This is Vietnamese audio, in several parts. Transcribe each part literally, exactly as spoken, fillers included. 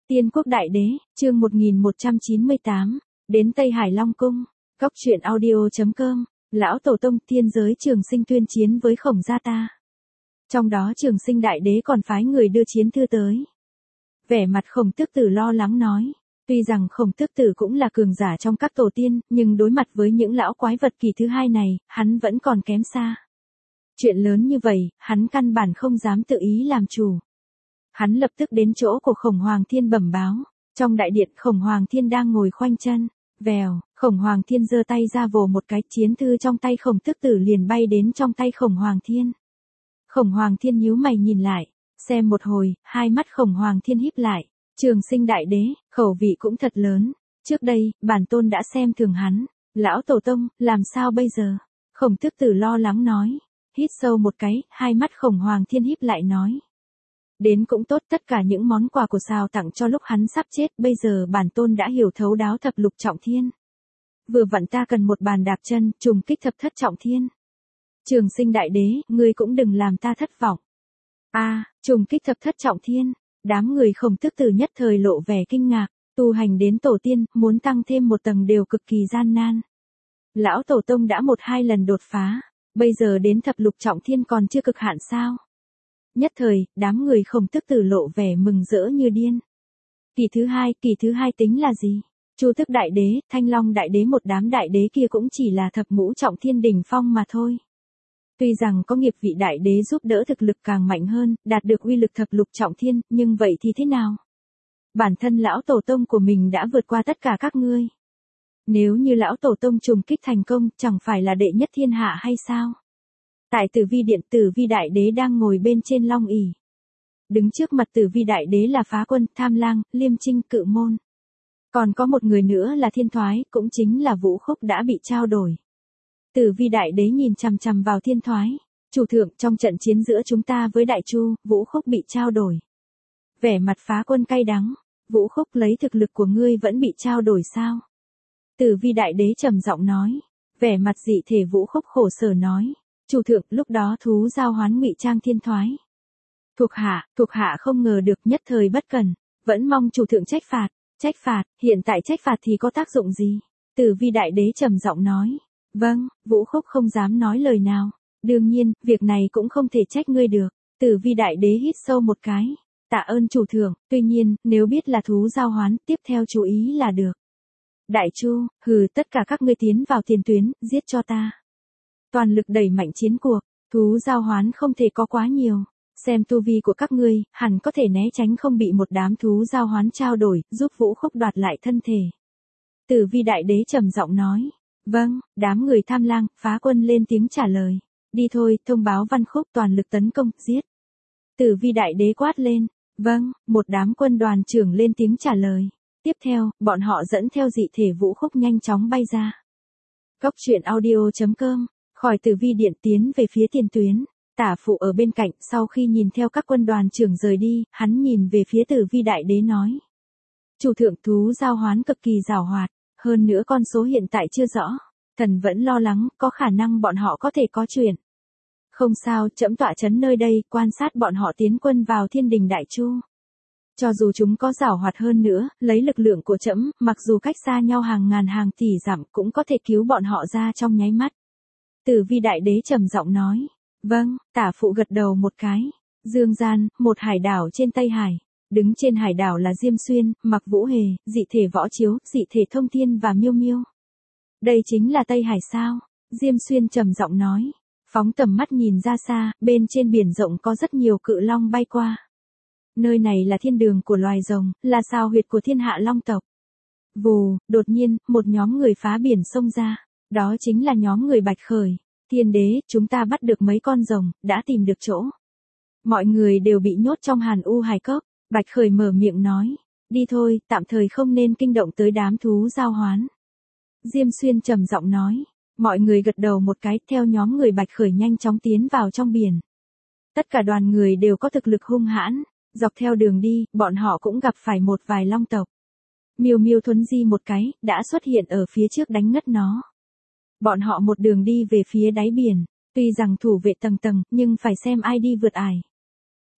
Tiên Quốc Đại Đế, chương một nghìn một trăm chín mươi tám, đến Tây Hải Long Cung, Cóc truyện audio chấm com, Lão Tổ Tông thiên giới Trường Sinh tuyên chiến với Khổng gia ta. Trong đó Trường Sinh Đại Đế còn phái người đưa chiến thư tới. Vẻ mặt Khổng Tước Tử lo lắng nói, tuy rằng Khổng Tước Tử cũng là cường giả trong các tổ tiên, nhưng đối mặt với những lão quái vật kỳ thứ hai này, hắn vẫn còn kém xa. Chuyện lớn như vậy, hắn căn bản không dám tự ý làm chủ. Hắn lập tức đến chỗ của Khổng Hoàng Thiên bẩm báo, trong đại điện Khổng Hoàng Thiên đang ngồi khoanh chân, vèo, Khổng Hoàng Thiên giơ tay ra vồ một cái, chiến thư trong tay Khổng Tước Tử liền bay đến trong tay Khổng Hoàng Thiên. Khổng Hoàng Thiên nhíu mày nhìn lại, xem một hồi, hai mắt Khổng Hoàng Thiên híp lại, Trường Sinh Đại Đế, khẩu vị cũng thật lớn, trước đây, bản tôn đã xem thường hắn, lão tổ tông, làm sao bây giờ? Khổng Tước Tử lo lắng nói, hít sâu một cái, hai mắt Khổng Hoàng Thiên híp lại nói. Đến cũng tốt, tất cả những món quà của Sào tặng cho lúc hắn sắp chết, bây giờ bản tôn đã hiểu thấu đáo thập lục trọng thiên. Vừa vặn ta cần một bàn đạp chân, trùng kích thập thất trọng thiên. Trường Sinh Đại Đế, ngươi cũng đừng làm ta thất vọng. A, à, trùng kích thập thất trọng thiên, đám người Khổng Tước Tử nhất thời lộ vẻ kinh ngạc, tu hành đến tổ tiên, muốn tăng thêm một tầng đều cực kỳ gian nan. Lão Tổ Tông đã một hai lần đột phá, bây giờ đến thập lục trọng thiên còn chưa cực hạn sao? Nhất thời, đám người Khổng Tước Tử lộ vẻ mừng rỡ như điên. Kỳ thứ hai, kỳ thứ hai tính là gì? Chu Tước Đại Đế, Thanh Long Đại Đế, một đám đại đế kia cũng chỉ là thập ngũ trọng thiên đỉnh phong mà thôi. Tuy rằng có nghiệp vị đại đế giúp đỡ thực lực càng mạnh hơn, đạt được uy lực thập lục trọng thiên, nhưng vậy thì thế nào? Bản thân lão tổ tông của mình đã vượt qua tất cả các ngươi. Nếu như lão tổ tông trùng kích thành công, chẳng phải là đệ nhất thiên hạ hay sao? Tại Tử Vi điện, Tử Vi Đại Đế đang ngồi bên trên long ỷ. Đứng trước mặt Tử Vi Đại Đế là Phá Quân, Tham Lang, Liêm Trinh, Cự Môn. Còn có một người nữa là Thiên Thoái, cũng chính là Vũ Khúc đã bị trao đổi. Tử Vi Đại Đế nhìn chằm chằm vào Thiên Thoái, chủ thượng, trong trận chiến giữa chúng ta với Đại Chu, Vũ Khúc bị trao đổi. Vẻ mặt Phá Quân cay đắng, Vũ Khúc lấy thực lực của ngươi vẫn bị trao đổi sao? Tử Vi Đại Đế trầm giọng nói, vẻ mặt dị thể Vũ Khúc khổ sở nói. Chủ thượng, lúc đó thú giao hoán ngụy trang Thiên Thoái. Thuộc hạ, thuộc hạ không ngờ được, nhất thời bất cẩn, vẫn mong chủ thượng trách phạt, trách phạt, hiện tại trách phạt thì có tác dụng gì? Tử Vi Đại Đế trầm giọng nói. Vâng, Vũ Khúc không dám nói lời nào. Đương nhiên, việc này cũng không thể trách ngươi được. Tử Vi Đại Đế hít sâu một cái. Tạ ơn chủ thượng, tuy nhiên, nếu biết là thú giao hoán, tiếp theo chú ý là được. Đại Chu, hừ, tất cả các ngươi tiến vào tiền tuyến, giết cho ta. Toàn lực đẩy mạnh chiến cuộc, thú giao hoán không thể có quá nhiều. Xem tu vi của các ngươi, hẳn có thể né tránh không bị một đám thú giao hoán trao đổi, giúp Vũ Khúc đoạt lại thân thể. Tử Vi Đại Đế trầm giọng nói. Vâng, đám người Tham Lang, Phá Quân lên tiếng trả lời. Đi thôi, thông báo Văn Khúc toàn lực tấn công, giết. Tử Vi Đại Đế quát lên. Vâng, một đám quân đoàn trưởng lên tiếng trả lời. Tiếp theo, bọn họ dẫn theo dị thể Vũ Khúc nhanh chóng bay ra. Cóc truyện audio chấm com. Khỏi Tử Vi điện tiến về phía tiền tuyến, Tả Phụ ở bên cạnh, sau khi nhìn theo các quân đoàn trưởng rời đi, hắn nhìn về phía Tử Vi Đại Đế nói. Chủ thượng, thú giao hoán cực kỳ giàu hoạt, hơn nữa con số hiện tại chưa rõ, thần vẫn lo lắng, có khả năng bọn họ có thể có chuyện. Không sao, trẫm tọa chấn nơi đây, quan sát bọn họ tiến quân vào Thiên Đình Đại Chu. Cho dù chúng có giàu hoạt hơn nữa, lấy lực lượng của trẫm, mặc dù cách xa nhau hàng ngàn hàng tỷ dặm cũng có thể cứu bọn họ ra trong nháy mắt. Tử Vi Đại Đế trầm giọng nói. Vâng, Tả Phụ gật đầu một cái. Dương gian, một hải đảo trên Tây Hải. Đứng trên hải đảo là Diêm Xuyên, Mặc Vũ Hề, dị thể Võ Chiếu, dị thể Thông Thiên và Miêu Miêu. Đây chính là Tây Hải sao? Diêm Xuyên trầm giọng nói. Phóng tầm mắt nhìn ra xa, bên trên biển rộng có rất nhiều cự long bay qua. Nơi này là thiên đường của loài rồng, là sao huyệt của thiên hạ long tộc. Vù, đột nhiên, một nhóm người phá biển xông ra. Đó chính là nhóm người Bạch Khởi. Thiên đế, chúng ta bắt được mấy con rồng, đã tìm được chỗ. Mọi người đều bị nhốt trong Hàn U Hải Cốc. Bạch Khởi mở miệng nói. Đi thôi, tạm thời không nên kinh động tới đám thú giao hoán. Diêm Xuyên trầm giọng nói. Mọi người gật đầu một cái, theo nhóm người Bạch Khởi nhanh chóng tiến vào trong biển. Tất cả đoàn người đều có thực lực hung hãn. Dọc theo đường đi, bọn họ cũng gặp phải một vài long tộc. Miêu Miêu thuấn di một cái, đã xuất hiện ở phía trước đánh ngất nó. Bọn họ một đường đi về phía đáy biển, tuy rằng thủ vệ tầng tầng, nhưng phải xem ai đi vượt ải.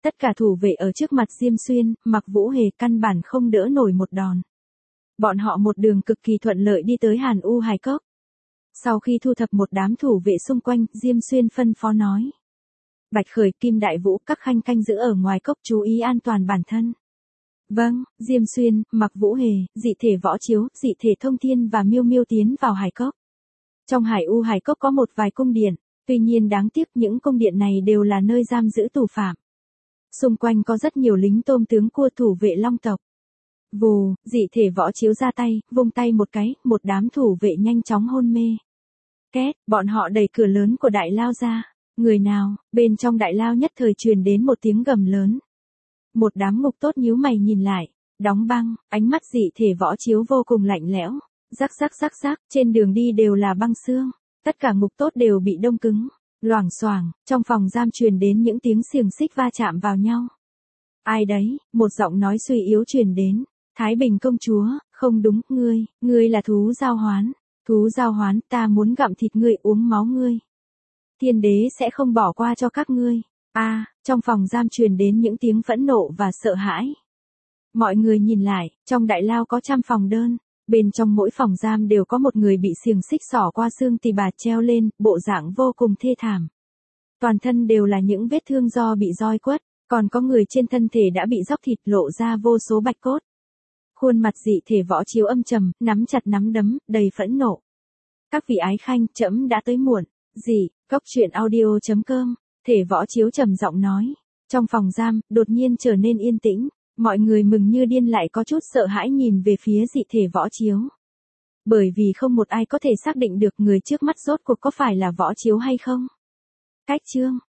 Tất cả thủ vệ ở trước mặt Diêm Xuyên, Mặc Vũ Hề căn bản không đỡ nổi một đòn. Bọn họ một đường cực kỳ thuận lợi đi tới Hàn U Hải Cốc. Sau khi thu thập một đám thủ vệ xung quanh, Diêm Xuyên phân phó nói. Bạch Khởi, Kim Đại Vũ, các khanh canh giữ ở ngoài cốc chú ý an toàn bản thân. Vâng, Diêm Xuyên, Mặc Vũ Hề, dị thể Võ Chiếu, dị thể Thông Thiên và Miêu Miêu tiến vào Hải Cốc. Trong Hải U Hải Cốc có một vài cung điện, tuy nhiên đáng tiếc những cung điện này đều là nơi giam giữ tù phạm. Xung quanh có rất nhiều lính tôm tướng cua thủ vệ Long tộc. Vù, dị thể Võ Chiếu ra tay, vung tay một cái, một đám thủ vệ nhanh chóng hôn mê. Két, bọn họ đẩy cửa lớn của đại lao ra. Người nào, bên trong đại lao nhất thời truyền đến một tiếng gầm lớn. Một đám ngục tốt nhíu mày nhìn lại, đóng băng, ánh mắt dị thể Võ Chiếu vô cùng lạnh lẽo. Rắc rắc rắc rắc, trên đường đi đều là băng xương. Tất cả ngục tốt đều bị đông cứng. Loảng xoảng, trong phòng giam truyền đến những tiếng xiềng xích va chạm vào nhau. Ai đấy, một giọng nói suy yếu truyền đến. Thái Bình công chúa, không đúng, ngươi, ngươi là thú giao hoán. Thú giao hoán, ta muốn gặm thịt ngươi, uống máu ngươi. Thiên đế sẽ không bỏ qua cho các ngươi. A, à, trong phòng giam truyền đến những tiếng phẫn nộ và sợ hãi. Mọi người nhìn lại, trong đại lao có trăm phòng đơn. Bên trong mỗi phòng giam đều có một người bị xiềng xích xỏ qua xương tỳ bà treo lên, bộ dạng vô cùng thê thảm. Toàn thân đều là những vết thương do bị roi quất, còn có người trên thân thể đã bị róc thịt lộ ra vô số bạch cốt. Khuôn mặt dị thể Võ Chiếu âm trầm, nắm chặt nắm đấm, đầy phẫn nộ. Các vị ái khanh, trẫm đã tới muộn. Gì, cốc truyện audio chấm com, thể Võ Chiếu trầm giọng nói. Trong phòng giam, đột nhiên trở nên yên tĩnh. Mọi người mừng như điên lại có chút sợ hãi nhìn về phía dị thể Võ Chiếu. Bởi vì không một ai có thể xác định được người trước mắt rốt cuộc có phải là Võ Chiếu hay không. Cách chương